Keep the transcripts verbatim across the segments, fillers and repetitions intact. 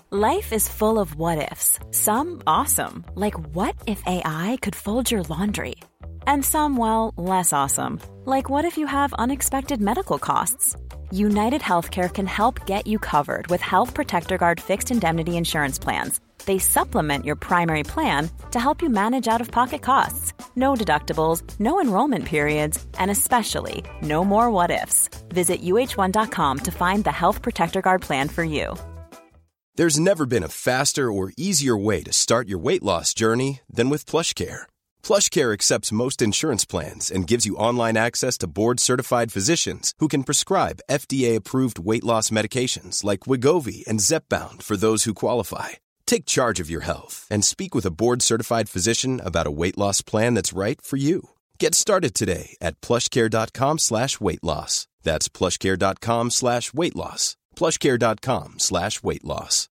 Life is full of what-ifs. Some awesome, like what if A I could fold your laundry? And some, well, less awesome, like what if you have unexpected medical costs? United Healthcare can help get you covered with Health Protector Guard fixed indemnity insurance plans. They supplement your primary plan to help you manage out-of-pocket costs. No deductibles, no enrollment periods, and especially no more what-ifs. Visit U H one dot com to find the Health Protector Guard plan for you. There's never been a faster or easier way to start your weight loss journey than with PlushCare. PlushCare accepts most insurance plans and gives you online access to board-certified physicians who can prescribe F D A-approved weight loss medications like Wegovy and Zepbound for those who qualify. Take charge of your health and speak with a board-certified physician about a weight loss plan that's right for you. Get started today at plushcare.com slash weight loss. That's plushcare.com slash weight loss. plushcare.com slash weight loss.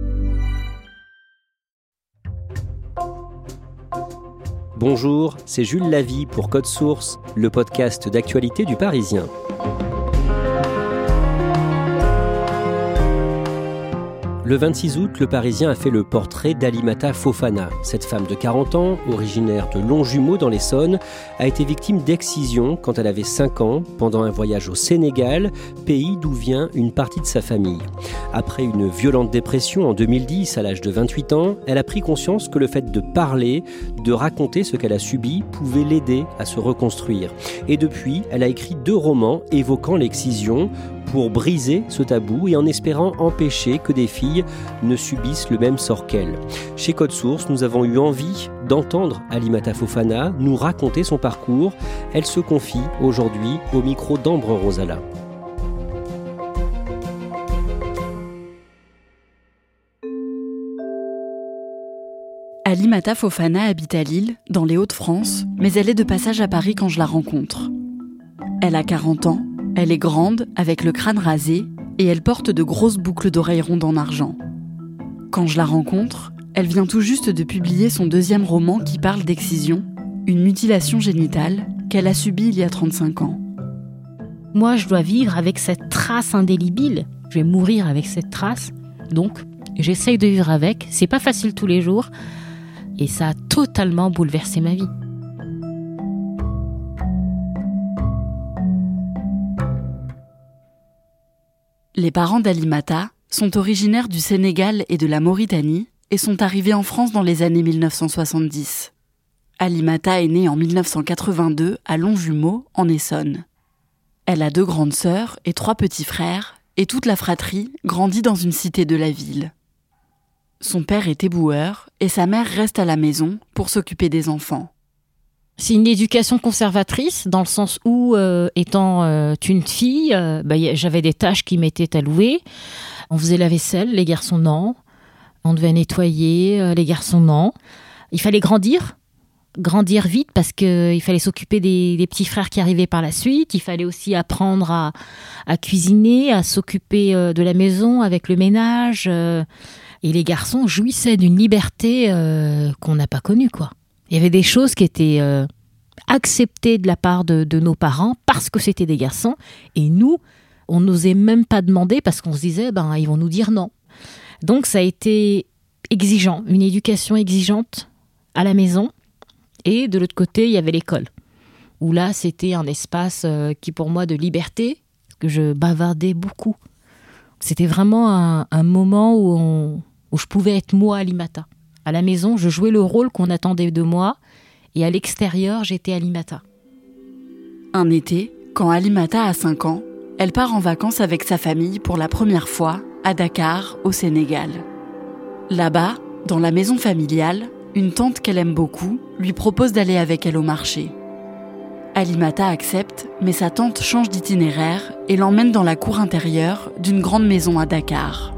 Bonjour, c'est Jules Lavie pour Code Source, le podcast d'actualité du Parisien. Le vingt-six août, le Parisien a fait le portrait d'Alimata Fofana. Cette femme de quarante ans, originaire de Longjumeau dans l'Essonne, a été victime d'excision quand elle avait cinq ans, pendant un voyage au Sénégal, pays d'où vient une partie de sa famille. Après une violente dépression en deux mille dix, à l'âge de vingt-huit ans, elle a pris conscience que le fait de parler, de raconter ce qu'elle a subi, pouvait l'aider à se reconstruire. Et depuis, elle a écrit deux romans évoquant l'excision, pour briser ce tabou et en espérant empêcher que des filles ne subissent le même sort qu'elle. Chez Code Source, nous avons eu envie d'entendre Alimata Fofana nous raconter son parcours. Elle se confie aujourd'hui au micro d'Ambre Rosala. Alimata Fofana habite à Lille, dans les Hauts-de-France, mais elle est de passage à Paris quand je la rencontre. Elle a quarante ans. Elle est grande, avec le crâne rasé, et elle porte de grosses boucles d'oreilles rondes en argent. Quand je la rencontre, elle vient tout juste de publier son deuxième roman qui parle d'excision, une mutilation génitale qu'elle a subie il y a trente-cinq ans. Moi, je dois vivre avec cette trace indélébile. Je vais mourir avec cette trace. Donc, j'essaye de vivre avec. C'est pas facile tous les jours. Et ça a totalement bouleversé ma vie. Les parents d'Alimata sont originaires du Sénégal et de la Mauritanie et sont arrivés en France dans les années dix-neuf cent soixante-dix. Alimata est née en dix-neuf cent quatre-vingt-deux à Longjumeau, en Essonne. Elle a deux grandes sœurs et trois petits frères, et toute la fratrie grandit dans une cité de la ville. Son père est éboueur et sa mère reste à la maison pour s'occuper des enfants. C'est une éducation conservatrice, dans le sens où, euh, étant euh, une fille, euh, bah, j'avais des tâches qui m'étaient allouées. On faisait la vaisselle, les garçons non. On devait nettoyer, euh, les garçons non. Il fallait grandir, grandir vite parce qu'il fallait s'occuper des, des petits frères qui arrivaient par la suite. Il fallait aussi apprendre à, à cuisiner, à s'occuper euh, de la maison avec le ménage. Euh, et les garçons jouissaient d'une liberté euh, qu'on n'a pas connue, quoi. Il y avait des choses qui étaient euh, acceptées de la part de, de nos parents parce que c'était des garçons. Et nous, on n'osait même pas demander parce qu'on se disait, ben, ils vont nous dire non. Donc ça a été exigeant, une éducation exigeante à la maison. Et de l'autre côté, il y avait l'école. Où là, c'était un espace euh, qui, pour moi, de liberté, parce que je bavardais beaucoup. C'était vraiment un, un moment où, on, où je pouvais être moi, Alimata. À la maison, je jouais le rôle qu'on attendait de moi, et à l'extérieur, j'étais Alimata. Un été, quand Alimata a cinq ans, elle part en vacances avec sa famille pour la première fois à Dakar, au Sénégal. Là-bas, dans la maison familiale, une tante qu'elle aime beaucoup lui propose d'aller avec elle au marché. Alimata accepte, mais sa tante change d'itinéraire et l'emmène dans la cour intérieure d'une grande maison à Dakar.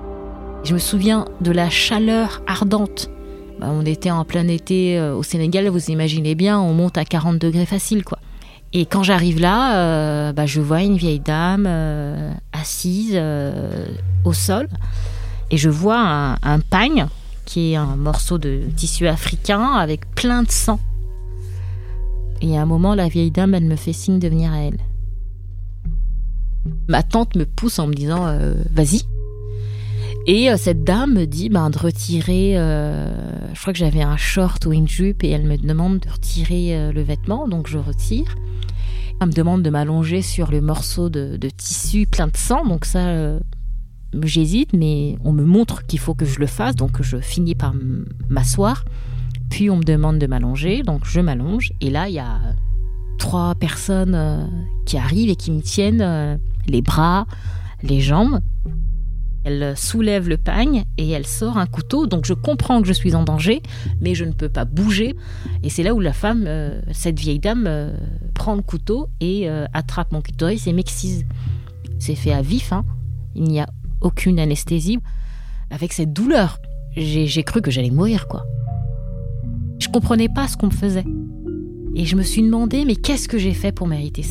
Je me souviens de la chaleur ardente. Bah, on était en plein été euh, au Sénégal, vous imaginez bien, on monte à quarante degrés facile, quoi. Et quand j'arrive là, euh, bah, je vois une vieille dame euh, assise euh, au sol. Et je vois un, un pagne, qui est un morceau de tissu africain avec plein de sang. Et à un moment, la vieille dame, elle me fait signe de venir à elle. Ma tante me pousse en me disant euh, « Vas-y ». Et euh, cette dame me dit ben, de retirer, euh, je crois que j'avais un short ou une jupe, et elle me demande de retirer euh, le vêtement, donc je retire. Elle me demande de m'allonger sur le morceau de, de tissu plein de sang, donc ça, euh, j'hésite, mais on me montre qu'il faut que je le fasse, donc je finis par m- m'asseoir. Puis on me demande de m'allonger, donc je m'allonge, et là il y a trois personnes euh, qui arrivent et qui me tiennent euh, les bras, les jambes. Elle soulève le pagne et elle sort un couteau, donc je comprends que je suis en danger, mais je ne peux pas bouger. Et c'est là où la femme, euh, cette vieille dame, euh, prend le couteau et euh, attrape mon clitoris et m'excise. C'est fait à vif, hein. Il n'y a aucune anesthésie. Avec cette douleur, j'ai, j'ai cru que j'allais mourir, quoi. Je comprenais pas ce qu'on me faisait. Et je me suis demandé, mais qu'est-ce que j'ai fait pour mériter ça ?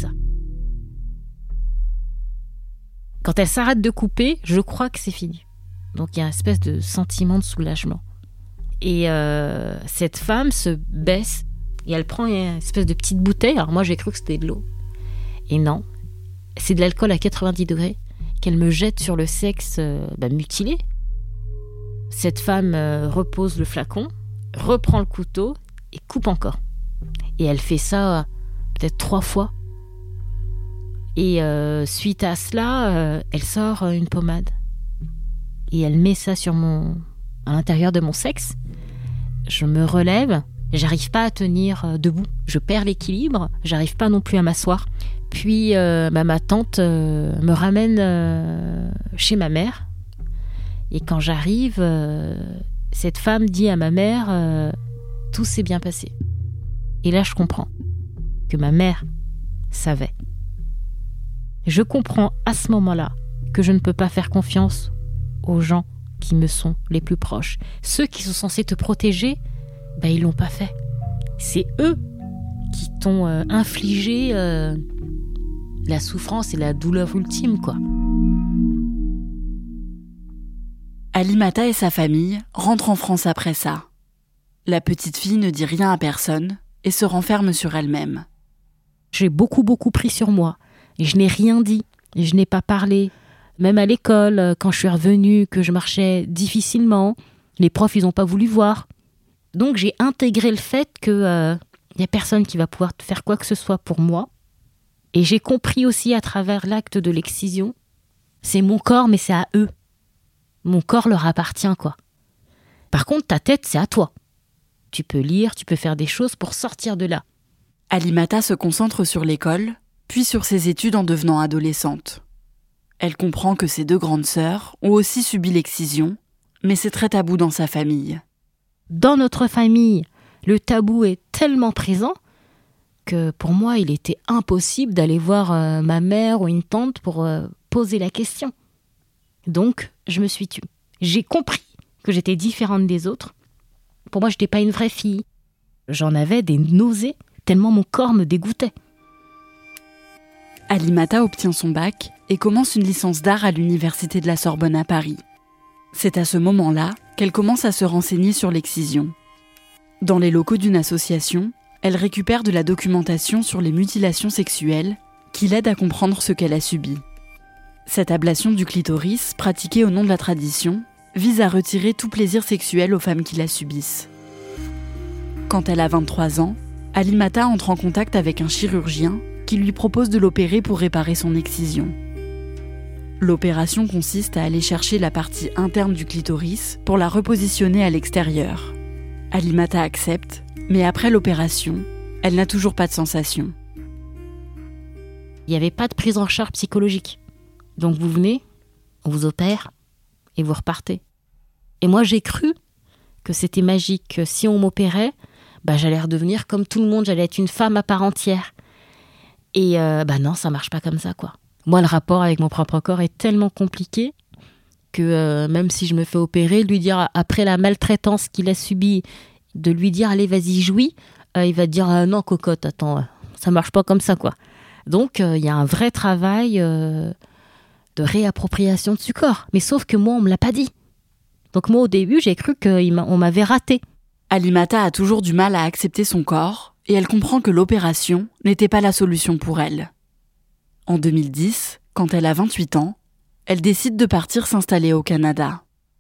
Quand elle s'arrête de couper, je crois que c'est fini. Donc il y a une espèce de sentiment de soulagement. Et euh, cette femme se baisse et elle prend une espèce de petite bouteille. Alors moi j'ai cru que c'était de l'eau. Et non, c'est de l'alcool à quatre-vingt-dix degrés qu'elle me jette sur le sexe euh, bah, mutilé. Cette femme euh, repose le flacon, reprend le couteau et coupe encore. Et elle fait ça euh, peut-être trois fois. Et euh, suite à cela, euh, elle sort euh, une pommade. Et elle met ça sur mon, à l'intérieur de mon sexe. Je me relève, j'arrive pas à tenir euh, debout. Je perds l'équilibre, j'arrive pas non plus à m'asseoir. Puis euh, bah, ma tante euh, me ramène euh, chez ma mère. Et quand j'arrive, euh, cette femme dit à ma mère euh, « Tout s'est bien passé ». Et là, je comprends que ma mère savait. Je comprends à ce moment-là que je ne peux pas faire confiance aux gens qui me sont les plus proches. Ceux qui sont censés te protéger, ben, ils ne l'ont pas fait. C'est eux qui t'ont euh, infligé euh, la souffrance et la douleur ultime, quoi. Alimata et sa famille rentrent en France après ça. La petite fille ne dit rien à personne et se renferme sur elle-même. J'ai beaucoup, beaucoup pris sur moi. Et je n'ai rien dit, et je n'ai pas parlé. Même à l'école, quand je suis revenue, que je marchais difficilement, les profs, ils n'ont pas voulu voir. Donc j'ai intégré le fait qu'il n'y euh, a personne qui va pouvoir faire quoi que ce soit pour moi. Et j'ai compris aussi à travers l'acte de l'excision, c'est mon corps, mais c'est à eux. Mon corps leur appartient, quoi. Par contre, ta tête, c'est à toi. Tu peux lire, tu peux faire des choses pour sortir de là. Alimata se concentre sur l'école, puis sur ses études en devenant adolescente. Elle comprend que ses deux grandes sœurs ont aussi subi l'excision, mais c'est très tabou dans sa famille. Dans notre famille, le tabou est tellement présent que pour moi, il était impossible d'aller voir euh, ma mère ou une tante pour euh, poser la question. Donc, je me suis tue. J'ai compris que j'étais différente des autres. Pour moi, je n'étais pas une vraie fille. J'en avais des nausées, tellement mon corps me dégoûtait. Alimata obtient son bac et commence une licence d'art à l'université de la Sorbonne à Paris. C'est à ce moment-là qu'elle commence à se renseigner sur l'excision. Dans les locaux d'une association, elle récupère de la documentation sur les mutilations sexuelles qui l'aide à comprendre ce qu'elle a subi. Cette ablation du clitoris, pratiquée au nom de la tradition, vise à retirer tout plaisir sexuel aux femmes qui la subissent. Quand elle a vingt-trois ans, Alimata entre en contact avec un chirurgien qui lui propose de l'opérer pour réparer son excision. L'opération consiste à aller chercher la partie interne du clitoris pour la repositionner à l'extérieur. Alimata accepte, mais après l'opération, elle n'a toujours pas de sensation. Il n'y avait pas de prise en charge psychologique. Donc vous venez, on vous opère et vous repartez. Et moi j'ai cru que c'était magique, que si on m'opérait, bah, j'allais redevenir comme tout le monde, j'allais être une femme à part entière. Et euh, bah non, ça marche pas comme ça, quoi. Moi, le rapport avec mon propre corps est tellement compliqué que euh, même si je me fais opérer, lui dire, après la maltraitance qu'il a subie, de lui dire, allez, vas-y, jouis, euh, il va dire, euh, non, cocotte, attends, euh, ça marche pas comme ça, quoi. Donc, il euh, y a un vrai travail euh, de réappropriation de ce corps. Mais sauf que moi, on me l'a pas dit. Donc moi, au début, j'ai cru qu'on m'avait raté. Alimata a toujours du mal à accepter son corps et elle comprend que l'opération n'était pas la solution pour elle. En deux mille dix, quand elle a vingt-huit ans, elle décide de partir s'installer au Canada.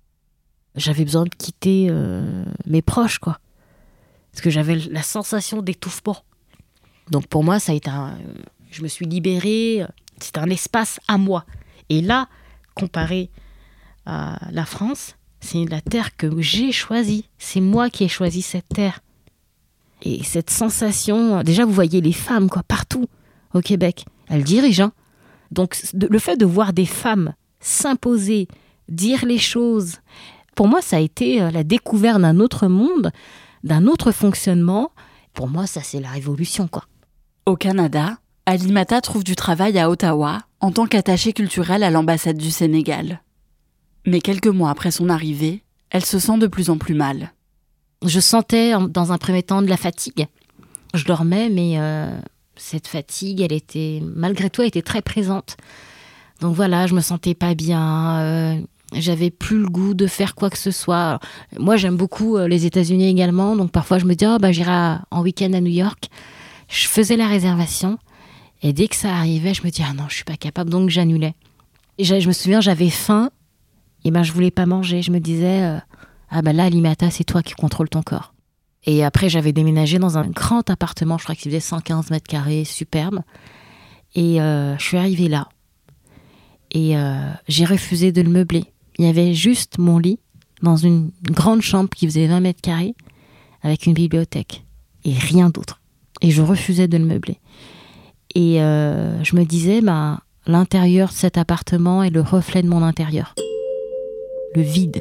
j'avais besoin de quitter euh, mes proches, quoi. Parce que j'avais la sensation d'étouffement. Donc pour moi, ça a été un... je me suis libérée, c'était un espace à moi. Et là, comparé à la France, c'est la terre que j'ai choisie. C'est moi qui ai choisi cette terre. Et cette sensation... Déjà, vous voyez les femmes, quoi, partout au Québec. Elles dirigent, hein. Donc, le fait de voir des femmes s'imposer, dire les choses, pour moi, ça a été la découverte d'un autre monde, d'un autre fonctionnement. Pour moi, ça, c'est la révolution, quoi. Au Canada, Alimata trouve du travail à Ottawa en tant qu'attachée culturelle à l'ambassade du Sénégal. Mais quelques mois après son arrivée, elle se sent de plus en plus mal. Je sentais, dans un premier temps, de la fatigue. Je dormais, mais euh, cette fatigue, elle était, malgré tout, elle était très présente. Donc voilà, je me sentais pas bien. Euh, j'avais plus le goût de faire quoi que ce soit. Alors, moi, j'aime beaucoup euh, les États-Unis également. Donc parfois, je me dis, oh, bah, j'irai en week-end à New York. Je faisais la réservation. Et dès que ça arrivait, je me dis, ah non, je suis pas capable. Donc j'annulais. Et je me souviens, j'avais faim. Et ben, je voulais pas manger. Je me disais, euh, ah ben là, Alimata, c'est toi qui contrôles ton corps. Et après, j'avais déménagé dans un grand appartement, je crois qu'il faisait cent quinze mètres carrés, superbe. Et euh, je suis arrivée là. Et euh, j'ai refusé de le meubler. Il y avait juste mon lit dans une grande chambre qui faisait vingt mètres carrés avec une bibliothèque. Et rien d'autre. Et je refusais de le meubler. Et euh, je me disais, ben, l'intérieur de cet appartement est le reflet de mon intérieur. Le vide.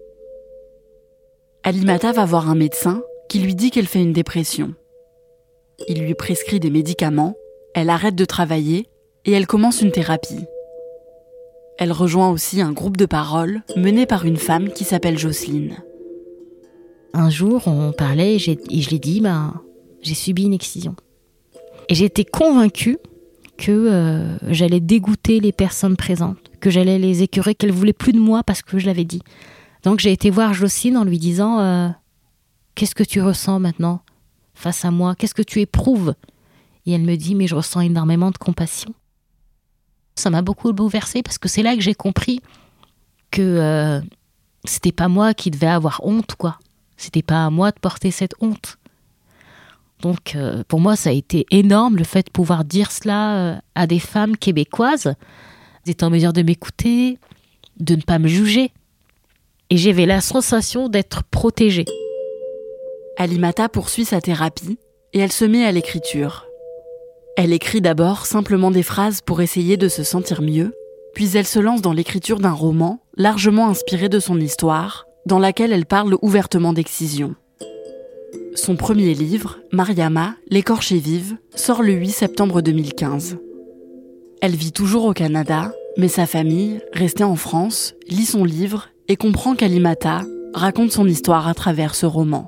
Alimata va voir un médecin qui lui dit qu'elle fait une dépression. Il lui prescrit des médicaments, elle arrête de travailler et elle commence une thérapie. Elle rejoint aussi un groupe de parole mené par une femme qui s'appelle Jocelyne. Un jour, on parlait et, j'ai, et je lui ai dit, ben, j'ai subi une excision. Et j'étais convaincue que euh, j'allais dégoûter les personnes présentes, que j'allais les écœurer, qu'elles ne voulaient plus de moi parce que je l'avais dit. Donc j'ai été voir Jocelyne en lui disant euh, « Qu'est-ce que tu ressens maintenant face à moi ? Qu'est-ce que tu éprouves ?» Et elle me dit « Mais je ressens énormément de compassion. » Ça m'a beaucoup bouleversée parce que c'est là que j'ai compris que euh, c'était pas moi qui devais avoir honte, quoi. C'était pas à moi de porter cette honte. Donc euh, pour moi, ça a été énorme le fait de pouvoir dire cela euh, à des femmes québécoises. Elles étaient en mesure de m'écouter, de ne pas me juger. Et j'avais la sensation d'être protégée. Alimata poursuit sa thérapie et elle se met à l'écriture. Elle écrit d'abord simplement des phrases pour essayer de se sentir mieux, puis elle se lance dans l'écriture d'un roman largement inspiré de son histoire, dans laquelle elle parle ouvertement d'excision. Son premier livre, Mariama, l'écorchée vive, sort le huit septembre deux mille quinze. Elle vit toujours au Canada, mais sa famille, restée en France, lit son livre et comprend qu'Alimata raconte son histoire à travers ce roman.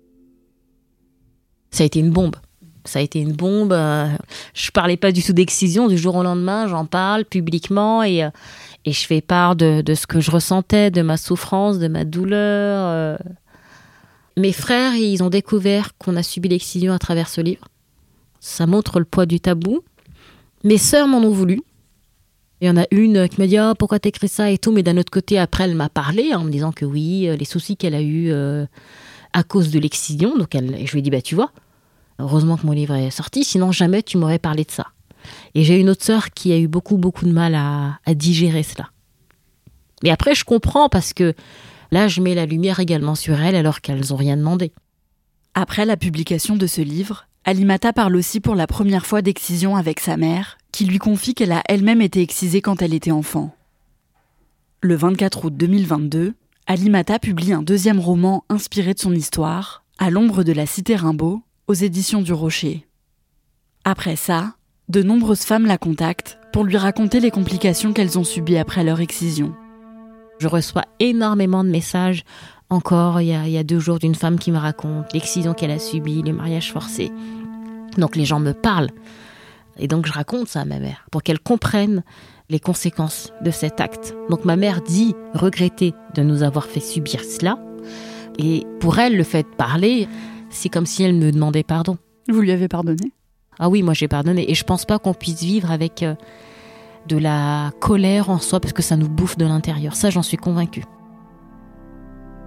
Ça a été une bombe. Ça a été une bombe. Euh, je parlais pas du tout d'excision. Du jour au lendemain, j'en parle publiquement et, euh, et je fais part de, de ce que je ressentais, de ma souffrance, de ma douleur. Euh. Mes frères, ils ont découvert qu'on a subi l'excision à travers ce livre. Ça montre le poids du tabou. Mes sœurs m'en ont voulu. Il y en a une qui m'a dit oh, « Pourquoi t'écris ça ?» et tout. Mais d'un autre côté, après, elle m'a parlé en me disant que oui, les soucis qu'elle a eus euh, à cause de l'excision. Donc elle, et je lui ai dit bah, « Tu vois, heureusement que mon livre est sorti, sinon jamais tu m'aurais parlé de ça. » Et j'ai une autre sœur qui a eu beaucoup, beaucoup de mal à, à digérer cela. Mais après, je comprends parce que là, je mets la lumière également sur elles alors qu'elles n'ont rien demandé. Après la publication de ce livre, Alimata parle aussi pour la première fois d'excision avec sa mère, qui lui confie qu'elle a elle-même été excisée quand elle était enfant. Le vingt-quatre août deux mille vingt-deux, Alimata publie un deuxième roman inspiré de son histoire, À l'ombre de la cité Rimbaud, aux éditions du Rocher. Après ça, de nombreuses femmes la contactent pour lui raconter les complications qu'elles ont subies après leur excision. Je reçois énormément de messages. Encore, il y a, il y a deux jours, d'une femme qui me raconte l'excision qu'elle a subie, les mariages forcés. Donc les gens me parlent. Et donc je raconte ça à ma mère, pour qu'elle comprenne les conséquences de cet acte. Donc ma mère dit regretter de nous avoir fait subir cela. Et pour elle, le fait de parler, c'est comme si elle me demandait pardon. Vous lui avez pardonné ? Ah oui, moi j'ai pardonné. Et je pense pas qu'on puisse vivre avec euh, de la colère en soi, parce que ça nous bouffe de l'intérieur. Ça, j'en suis convaincue.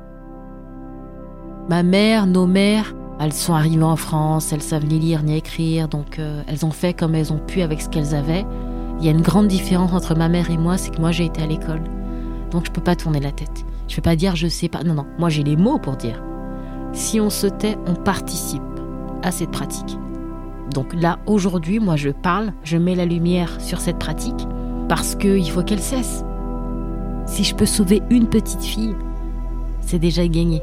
Ma mère, nos mères, elles sont arrivées en France, elles savent ni lire ni écrire, donc euh, elles ont fait comme elles ont pu avec ce qu'elles avaient. Il y a une grande différence entre ma mère et moi, c'est que moi j'ai été à l'école, donc je peux pas tourner la tête. Je peux pas dire je sais pas, non, non, moi j'ai les mots pour dire. Si on se tait, on participe à cette pratique. Donc là, aujourd'hui, moi je parle, je mets la lumière sur cette pratique, parce qu'il faut qu'elle cesse. Si je peux sauver une petite fille, c'est déjà gagné.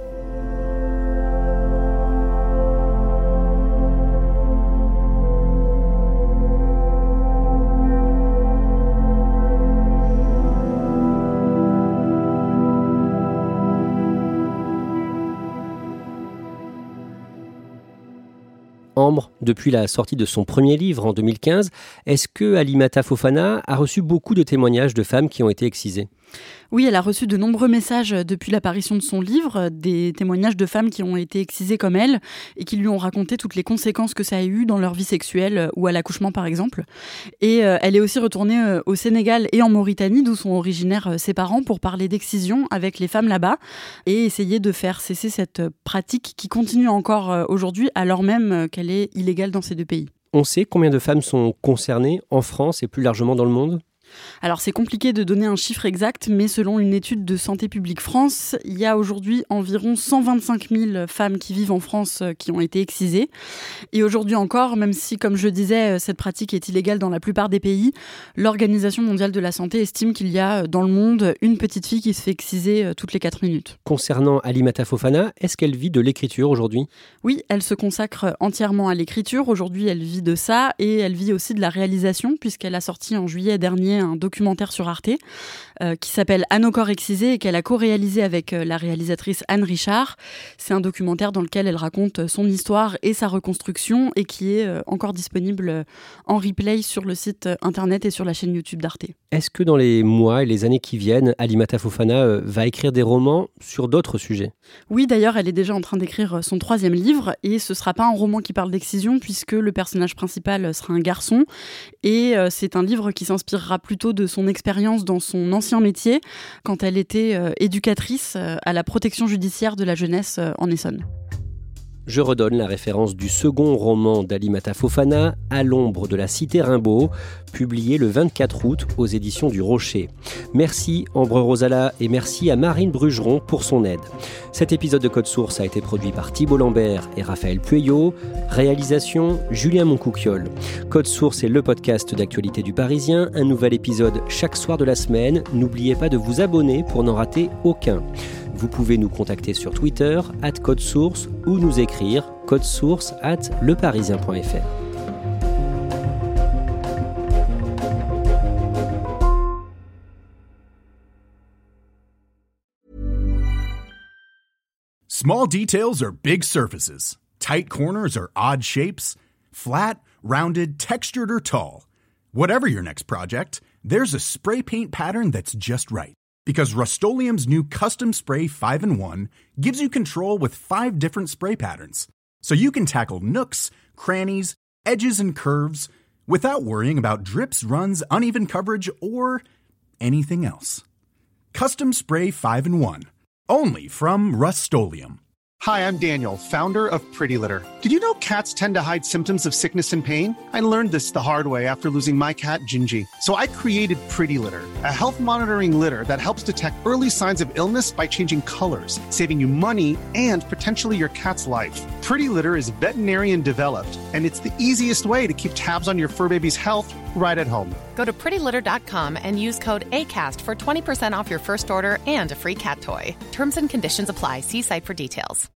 Ambre, depuis la sortie de son premier livre en deux mille quinze, est-ce que Alimata Fofana a reçu beaucoup de témoignages de femmes qui ont été excisées ? Oui, elle a reçu de nombreux messages depuis l'apparition de son livre, des témoignages de femmes qui ont été excisées comme elle et qui lui ont raconté toutes les conséquences que ça a eu dans leur vie sexuelle ou à l'accouchement par exemple. Et euh, elle est aussi retournée euh, au Sénégal et en Mauritanie, d'où sont originaires euh, ses parents, pour parler d'excision avec les femmes là-bas et essayer de faire cesser cette pratique qui continue encore euh, aujourd'hui alors même euh, qu'elle est illégale dans ces deux pays. On sait combien de femmes sont concernées en France et plus largement dans le monde ? Alors c'est compliqué de donner un chiffre exact, mais selon une étude de Santé publique France, il y a aujourd'hui environ cent vingt-cinq mille femmes qui vivent en France qui ont été excisées. Et aujourd'hui encore, même si, comme je disais, cette pratique est illégale dans la plupart des pays, l'Organisation mondiale de la santé estime qu'il y a dans le monde une petite fille qui se fait exciser toutes les quatre minutes. Concernant Alimata Fofana, est-ce qu'elle vit de l'écriture aujourd'hui ? Oui, elle se consacre entièrement à l'écriture. Aujourd'hui, elle vit de ça et elle vit aussi de la réalisation, puisqu'elle a sorti en juillet dernier un documentaire sur Arte euh, qui s'appelle À nos corps excisés et qu'elle a co-réalisé avec euh, la réalisatrice Anne Richard. C'est un documentaire dans lequel elle raconte son histoire et sa reconstruction et qui est euh, encore disponible euh, en replay sur le site euh, internet et sur la chaîne YouTube d'Arte. Est-ce que dans les mois et les années qui viennent, Alimata Fofana euh, va écrire des romans sur d'autres sujets ? Oui, d'ailleurs, elle est déjà en train d'écrire son troisième livre et ce ne sera pas un roman qui parle d'excision puisque le personnage principal sera un garçon et euh, c'est un livre qui s'inspirera plutôt de son expérience dans son ancien métier quand elle était euh, éducatrice euh, à la protection judiciaire de la jeunesse euh, en Essonne. Je redonne la référence du second roman d'Alimata Fofana, À l'ombre de la cité Rimbaud, publié le vingt-quatre août aux éditions du Rocher. Merci Ambre Rosala et merci à Marine Brugeron pour son aide. Cet épisode de Code Source a été produit par Thibault Lambert et Raphaël Pueyo. Réalisation, Julien Moncouquiol. Code Source est le podcast d'actualité du Parisien. Un nouvel épisode chaque soir de la semaine. N'oubliez pas de vous abonner pour n'en rater aucun. Vous pouvez nous contacter sur Twitter, at Code Source, ou nous écrire codesource at leparisien point f r. Small details are big surfaces. Tight corners are odd shapes. Flat, rounded, textured, or tall. Whatever your next project, there's a spray paint pattern that's just right. Because Rust-Oleum's new Custom Spray five in one gives you control with five different spray patterns. So you can tackle nooks, crannies, edges, and curves without worrying about drips, runs, uneven coverage, or anything else. Custom Spray five in one. Only from Rust-Oleum. Hi, I'm Daniel, founder of Pretty Litter. Did you know cats tend to hide symptoms of sickness and pain? I learned this the hard way after losing my cat, Gingy. So I created Pretty Litter, a health monitoring litter that helps detect early signs of illness by changing colors, saving you money and potentially your cat's life. Pretty Litter is veterinarian developed, and it's the easiest way to keep tabs on your fur baby's health right at home. Go to pretty litter dot com and use code ACAST for twenty percent off your first order and a free cat toy. Terms and conditions apply. See site for details.